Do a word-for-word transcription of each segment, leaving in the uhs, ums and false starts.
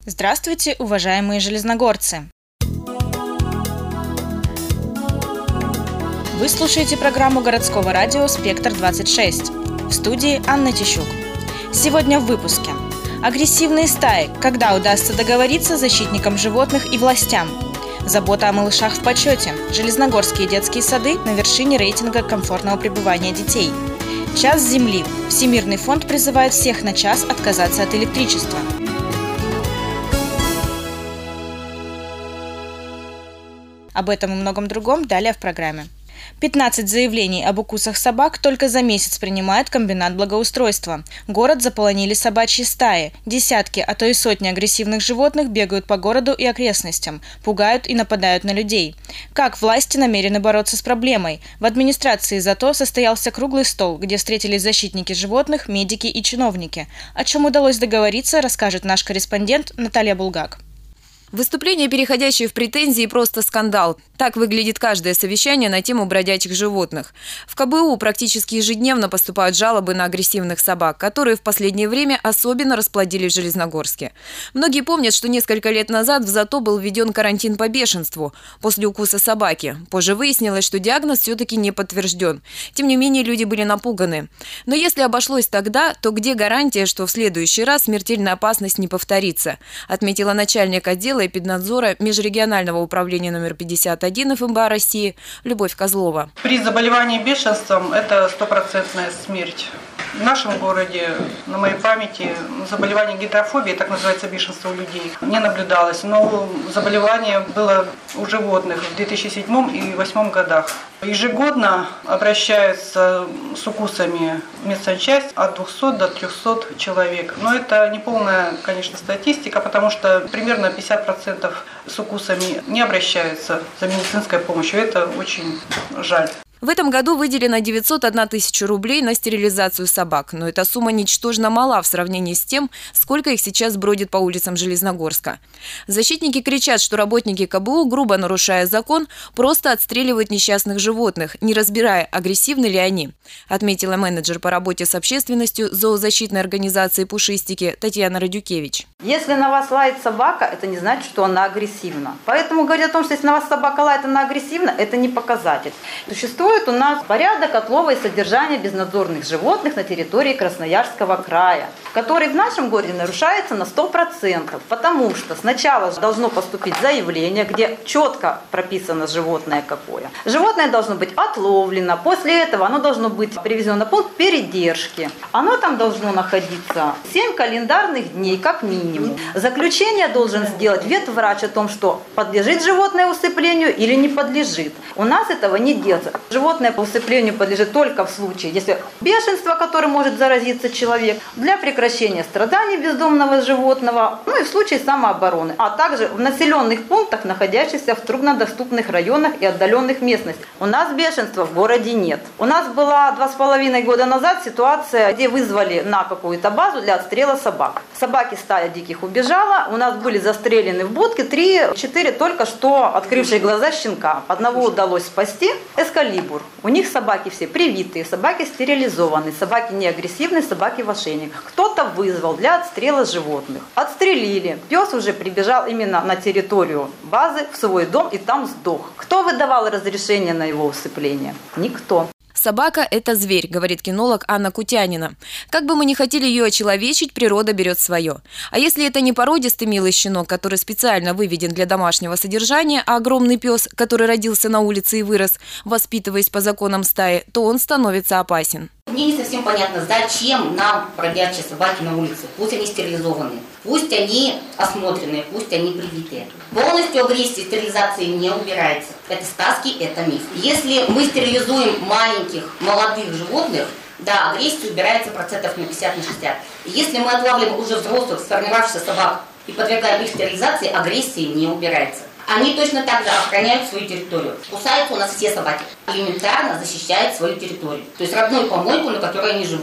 Здравствуйте, уважаемые железногорцы! Вы слушаете программу городского радио «Спектр двадцать шесть». В студии Анна Тищук. Сегодня в выпуске. Агрессивные стаи. Когда удастся договориться защитникам животных и властям? Забота о малышах в почете. Железногорские детские сады на вершине рейтинга комфортного пребывания детей. Час Земли. Всемирный фонд призывает всех на час отказаться от электричества. Об этом и многом другом далее в программе. пятнадцать заявлений об укусах собак только за месяц принимает комбинат благоустройства. Город заполонили собачьи стаи. Десятки, а то и сотни агрессивных животных бегают по городу и окрестностям, пугают и нападают на людей. Как власти намерены бороться с проблемой? В администрации зато состоялся круглый стол, где встретились защитники животных, медики и чиновники. О чем удалось договориться, расскажет наш корреспондент Наталья Булгак. Выступления, переходящие в претензии, просто скандал. Так выглядит каждое совещание на тему бродячих животных. В ка бэ у практически ежедневно поступают жалобы на агрессивных собак, которые в последнее время особенно расплодились в Железногорске. Многие помнят, что несколько лет назад в ЗАТО был введен карантин по бешенству после укуса собаки. Позже выяснилось, что диагноз все-таки не подтвержден. Тем не менее, люди были напуганы. Но если обошлось тогда, то где гарантия, что в следующий раз смертельная опасность не повторится, отметила начальник отдела эпиднадзора межрегионального управления номер пятьдесят один эф эм бэ а России Любовь Козлова. При заболевании бешенством это стопроцентная смерть. В нашем городе, на моей памяти, заболевание гидрофобии, так называется бешенство у людей, не наблюдалось. Но заболевание было у животных в две тысячи седьмом и две тысячи восьмом годах. Ежегодно обращаются с укусами в медсанчасть от двухсот до трехсот человек. Но это не полная, конечно, статистика, потому что примерно пятьдесят процентов с укусами не обращаются за медицинской помощью. Это очень жаль. В этом году выделено девятьсот одна тысяча рублей на стерилизацию собак, но эта сумма ничтожно мала в сравнении с тем, сколько их сейчас бродит по улицам Железногорска. Защитники кричат, что работники ка бэ у, грубо нарушая закон, просто отстреливают несчастных животных, не разбирая, агрессивны ли они, отметила менеджер по работе с общественностью зоозащитной организации «Пушистики» Татьяна Радюкевич. Если на вас лает собака, это не значит, что она агрессивна. Поэтому говорить о том, что если на вас собака лает, она агрессивна, это не показатель. Существует у нас порядок отлова и содержания безнадзорных животных на территории Красноярского края, который в нашем городе нарушается на сто процентов, потому что сначала должно поступить заявление, где четко прописано животное какое. Животное должно быть отловлено, после этого оно должно быть привезено на пункт передержки. Оно там должно находиться семь календарных дней как минимум. Заключение должен сделать ветврач о том, что подлежит животное усыплению или не подлежит. У нас этого не делается. Животное по усыплению подлежит только в случае, если бешенство, которым может заразиться человек, для прекращения страданий бездомного животного, ну и в случае самообороны, а также в населенных пунктах, находящихся в труднодоступных районах и отдаленных местностях. У нас бешенства в городе нет. У нас была два с половиной года назад ситуация, где вызвали на какую-то базу для отстрела собак. Собаки, стая диких убежала, у нас были застрелены в будке три-четыре только что открывшие глаза щенка. Одного удалось спасти, эскалибр. У них собаки все привитые, собаки стерилизованы, собаки не агрессивные, собаки в ошейниках. Кто-то вызвал для отстрела животных. Отстрелили. Пес уже прибежал именно на территорию базы, в свой дом, и там сдох. Кто выдавал разрешение на его усыпление? Никто. Собака – это зверь, говорит кинолог Анна Кутянина. Как бы мы ни хотели ее очеловечить, природа берет свое. А если это не породистый милый щенок, который специально выведен для домашнего содержания, а огромный пес, который родился на улице и вырос, воспитываясь по законам стаи, то он становится опасен. Мне не совсем понятно, зачем нам бродячие собаки на улице. Пусть они стерилизованы, пусть они осмотренные, пусть они привитые. Полностью агрессия стерилизации не убирается. Это сказки, это миф. Если мы стерилизуем маленьких, молодых животных, да, агрессия убирается процентов на пятьдесят на шестьдесят. Если мы отлавливаем уже взрослых, сформировавшихся собак и подвергаем их стерилизации, агрессия не убирается. Они точно так же охраняют свою территорию. Кусаются у нас все собаки. Элементарно защищают свою территорию. То есть родную помойку, на которой они живут.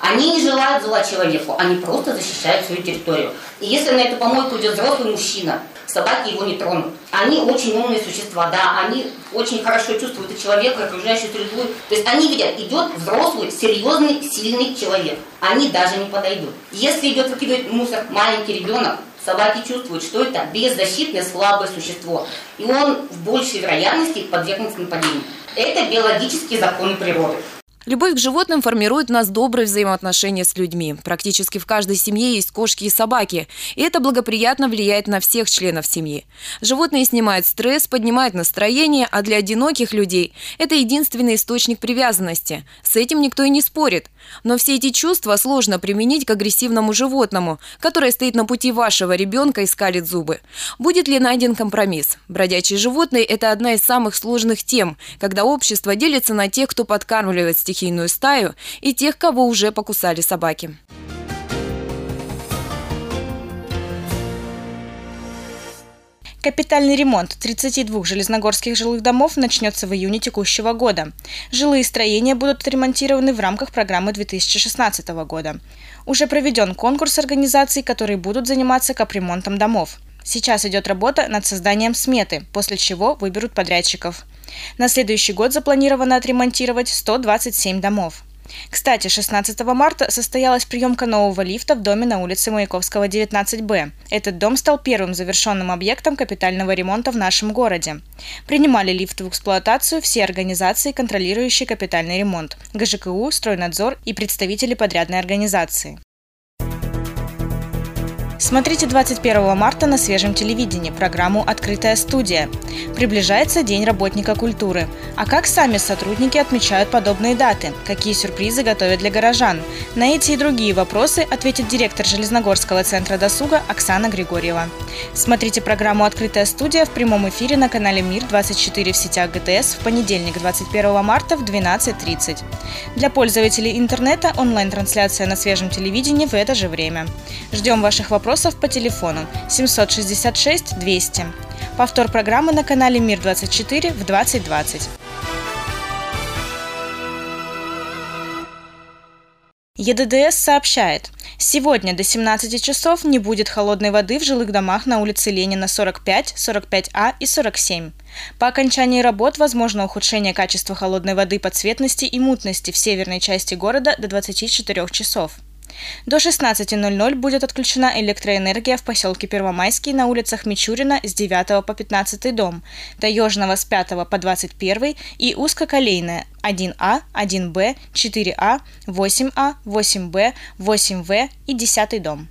Они не желают зла человеку, они просто защищают свою территорию. И если на эту помойку идет взрослый мужчина, собаки его не тронут. Они очень умные существа, да, они очень хорошо чувствуют и человека, и окружающую среду. То есть они видят, идет взрослый, серьезный, сильный человек. Они даже не подойдут. Если идет выкидывать мусор маленький ребенок, собаки чувствуют, что это беззащитное, слабое существо. И он в большей вероятности подвергнется нападению. Это биологические законы природы. Любовь к животным формирует в нас добрые взаимоотношения с людьми. Практически в каждой семье есть кошки и собаки, и это благоприятно влияет на всех членов семьи. Животные снимают стресс, поднимают настроение, а для одиноких людей это единственный источник привязанности. С этим никто и не спорит. Но все эти чувства сложно применить к агрессивному животному, которое стоит на пути вашего ребенка и скалит зубы. Будет ли найден компромисс? Бродячие животные – это одна из самых сложных тем, когда общество делится на тех, кто подкармливает стихийную стаю, и тех, кого уже покусали собаки. Капитальный ремонт тридцати двух железногорских жилых домов начнется в июне текущего года. Жилые строения будут отремонтированы в рамках программы две тысячи шестнадцатого года. Уже проведен конкурс организаций, которые будут заниматься капремонтом домов. Сейчас идет работа над созданием сметы, после чего выберут подрядчиков. На следующий год запланировано отремонтировать сто двадцать семь домов. Кстати, шестнадцатого марта состоялась приемка нового лифта в доме на улице Маяковского, девятнадцать Б. Этот дом стал первым завершенным объектом капитального ремонта в нашем городе. Принимали лифт в эксплуатацию все организации, контролирующие капитальный ремонт – ГЖКУ, Стройнадзор и представители подрядной организации. Смотрите двадцать первого марта на свежем телевидении программу «Открытая студия». Приближается День работника культуры. А как сами сотрудники отмечают подобные даты? Какие сюрпризы готовят для горожан? На эти и другие вопросы ответит директор Железногорского центра досуга Оксана Григорьева. Смотрите программу «Открытая студия» в прямом эфире на канале Мир двадцать четыре в сетях ГТС в понедельник, двадцать первого марта в двенадцать тридцать. Для пользователей интернета онлайн-трансляция на свежем телевидении в это же время. Ждем ваших вопросов по телефону семьсот шестьдесят шесть двести. Повтор программы на канале Мир двадцать четыре в двадцать двадцать. Е Д Д С сообщает, сегодня до семнадцати часов не будет холодной воды в жилых домах на улице Ленина сорок пять, сорок пять А и сорок семь. По окончании работ возможно ухудшение качества холодной воды по цветности и мутности в северной части города до двадцати четырёх часов. До шестнадцати ноль-ноль будет отключена электроэнергия в поселке Первомайский на улицах Мичурина с девятого по пятнадцатый дом, Таежного с пятого по двадцать первый и узкоколейная один А, один Б, четыре А, восемь А, восемь Б, восемь В и десятый дом.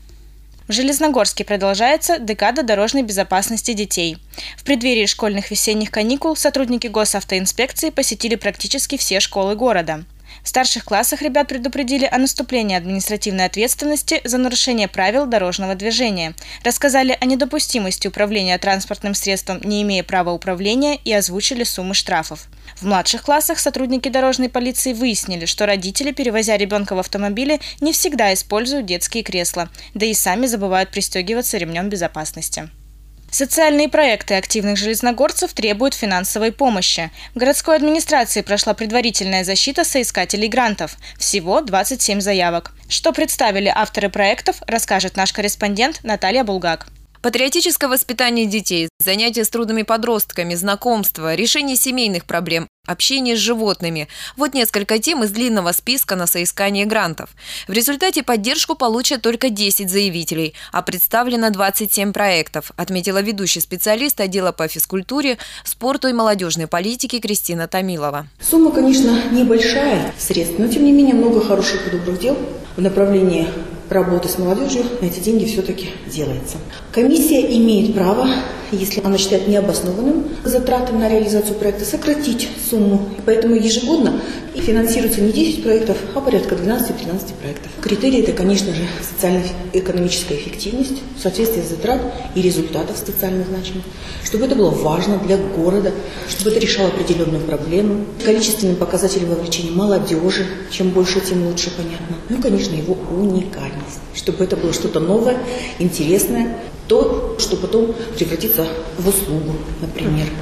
В Железногорске продолжается декада дорожной безопасности детей. В преддверии школьных весенних каникул сотрудники госавтоинспекции посетили практически все школы города. В старших классах ребят предупредили о наступлении административной ответственности за нарушение правил дорожного движения, рассказали о недопустимости управления транспортным средством, не имея права управления, и озвучили суммы штрафов. В младших классах сотрудники дорожной полиции выяснили, что родители, перевозя ребенка в автомобиле, не всегда используют детские кресла, да и сами забывают пристегиваться ремнем безопасности. Социальные проекты активных железногорцев требуют финансовой помощи. В городской администрации прошла предварительная защита соискателей грантов. Всего двадцать семь заявок. Что представили авторы проектов, расскажет наш корреспондент Наталья Булгак. Патриотическое воспитание детей, занятия с трудными подростками, знакомства, решение семейных проблем, общение с животными – вот несколько тем из длинного списка на соискание грантов. В результате поддержку получат только десять заявителей, а представлено двадцать семь проектов, отметила ведущий специалист отдела по физкультуре, спорту и молодежной политике Кристина Томилова. Сумма, конечно, небольшая средств, но тем не менее много хороших и добрых дел в направлении работы с молодежью на эти деньги все-таки делается. Комиссия имеет право, если она считает необоснованным затраты на реализацию проекта, сократить сумму. Поэтому ежегодно финансируется не десять проектов, а порядка двенадцати-тринадцати проектов. Критерий – это, конечно же, социально-экономическая эффективность, соответствие затрат и результатов социально значимых, чтобы это было важно для города, чтобы это решало определенную проблему. Количественным показателем вовлечения молодежи, чем больше, тем лучше, понятно. Ну и, конечно, его уникальность, чтобы это было что-то новое, интересное, то, что потом превратится в услугу, например.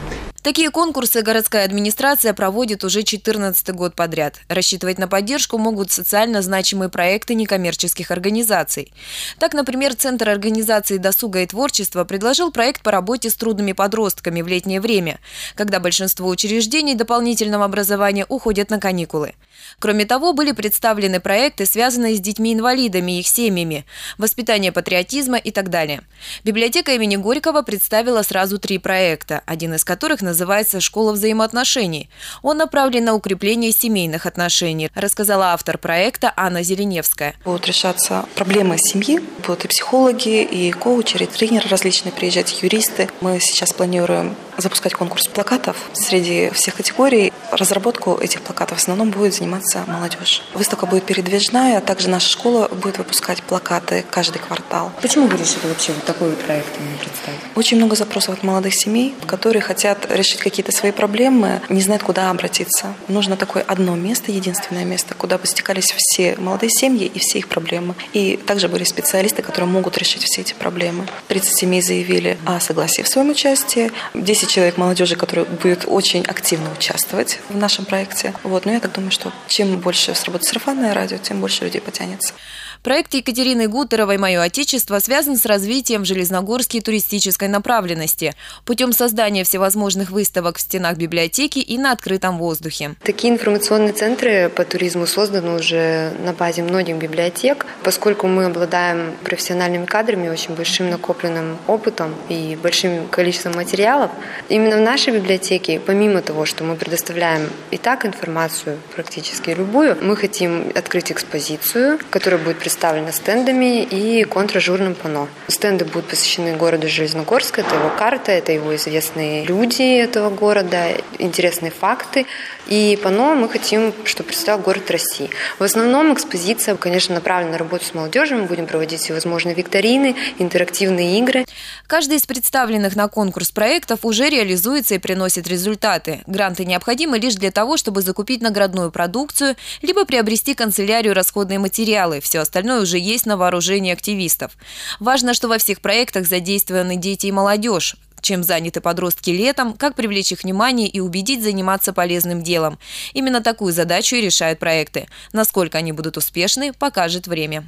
Такие конкурсы городская администрация проводит уже четырнадцатый год подряд. Рассчитывать на поддержку могут социально значимые проекты некоммерческих организаций. Так, например, Центр организации досуга и творчества предложил проект по работе с трудными подростками в летнее время, когда большинство учреждений дополнительного образования уходят на каникулы. Кроме того, были представлены проекты, связанные с детьми-инвалидами и их семьями, воспитание патриотизма и так далее. Библиотека имени Горького представила сразу три проекта, один из которых называется «Школа взаимоотношений». Он направлен на укрепление семейных отношений, рассказала автор проекта Анна Зеленевская. Будут решаться проблемы семьи, будут и психологи, и коучеры, и тренеры различные приезжать, юристы. Мы сейчас планируем запускать конкурс плакатов среди всех категорий. Разработку этих плакатов в основном будет заниматься молодежь. Выставка будет передвижная, а также наша школа будет выпускать плакаты каждый квартал. Почему вы решили вообще вот такой проект представить? Очень много запросов от молодых семей, которые хотят решить какие-то свои проблемы, не знают, куда обратиться. Нужно такое одно место, единственное место, куда бы стекались все молодые семьи и все их проблемы. И также были специалисты, которые могут решить все эти проблемы. тридцать семей заявили о согласии в своем участии. десять человек молодежи, которые будут очень активно участвовать в нашем проекте. Вот. Но я так думаю, что чем больше сработает сарафанное радио, тем больше людей потянется. Проект Екатерины Гутеровой «Мое Отечество» связан с развитием в Железногорске туристической направленности путем создания всевозможных выставок в стенах библиотеки и на открытом воздухе. Такие информационные центры по туризму созданы уже на базе многих библиотек, поскольку мы обладаем профессиональными кадрами, очень большим накопленным опытом и большим количеством материалов. Именно в нашей библиотеке, помимо того, что мы предоставляем и так информацию практически любую, мы хотим открыть экспозицию, которая будет представлена представлена стендами и контражурным панно. Стенды будут посвящены городу Железногорск, это его карта, это его известные люди этого города, интересные факты. И панно мы хотим, чтобы представил город России. В основном экспозиция, конечно, направлена на работу с молодежью, мы будем проводить всевозможные викторины, интерактивные игры. Каждый из представленных на конкурс проектов уже реализуется и приносит результаты. Гранты необходимы лишь для того, чтобы закупить наградную продукцию, либо приобрести канцелярию расходные материалы. Все остальное уже есть на вооружении активистов. Важно, что во всех проектах задействованы дети и молодежь. Чем заняты подростки летом, как привлечь их внимание и убедить заниматься полезным делом. Именно такую задачу и решают проекты. Насколько они будут успешны, покажет время.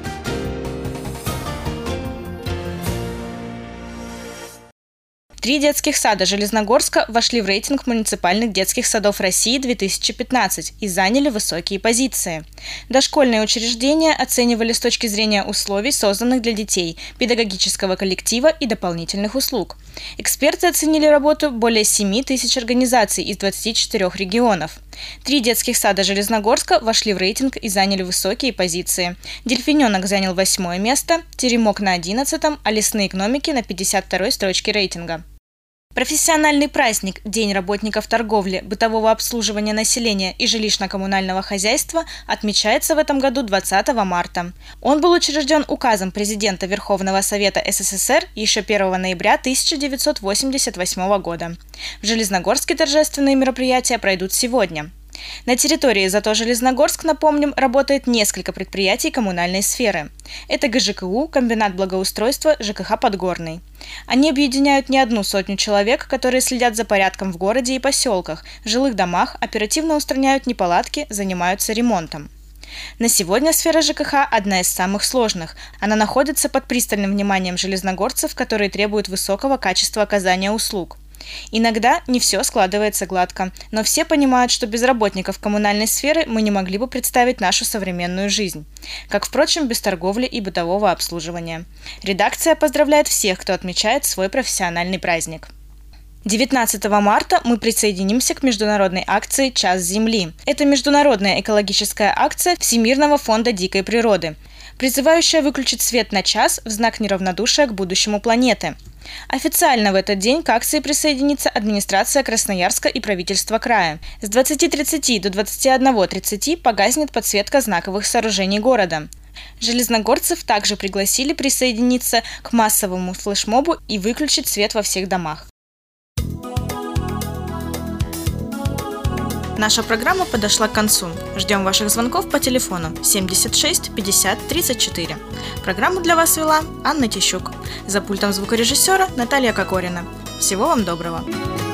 Три детских сада Железногорска вошли в рейтинг муниципальных детских садов России две тысячи пятнадцать и заняли высокие позиции. Дошкольные учреждения оценивали с точки зрения условий, созданных для детей, педагогического коллектива и дополнительных услуг. Эксперты оценили работу более семи тысяч организаций из двадцати четырёх регионов. Три детских сада Железногорска вошли в рейтинг и заняли высокие позиции. Дельфиненок занял восьмое место, Теремок на одиннадцатом, а лесные гномики на пятьдесят второй строчке рейтинга. Профессиональный праздник День работников торговли, бытового обслуживания населения и жилищно-коммунального хозяйства отмечается в этом году двадцатого марта. Он был учрежден указом президента Верховного Совета СССР еще первого ноября тысяча девятьсот восемьдесят восьмого года. В Железногорске торжественные мероприятия пройдут сегодня. На территории зато Железногорск, напомним, работает несколько предприятий коммунальной сферы. Это ГЖКУ, комбинат благоустройства, ЖКХ «Подгорный». Они объединяют не одну сотню человек, которые следят за порядком в городе и поселках, в жилых домах, оперативно устраняют неполадки, занимаются ремонтом. На сегодня сфера ЖКХ одна из самых сложных. Она находится под пристальным вниманием железногорцев, которые требуют высокого качества оказания услуг. Иногда не все складывается гладко, но все понимают, что без работников коммунальной сферы мы не могли бы представить нашу современную жизнь. Как, впрочем, без торговли и бытового обслуживания. Редакция поздравляет всех, кто отмечает свой профессиональный праздник. девятнадцатого марта мы присоединимся к международной акции «Час Земли». Это международная экологическая акция Всемирного фонда дикой природы, призывающая выключить свет на час в знак неравнодушия к будущему планеты. Официально в этот день к акции присоединится администрация Красноярска и правительство края. С двадцати тридцати до двадцати одного тридцати погаснет подсветка знаковых сооружений города. Железногорцев также пригласили присоединиться к массовому флешмобу и выключить свет во всех домах. Наша программа подошла к концу. Ждем ваших звонков по телефону семьдесят шесть пятьдесят тридцать четыре. Программу для вас вела Анна Тищук. За пультом звукорежиссера Наталья Кокорина. Всего вам доброго.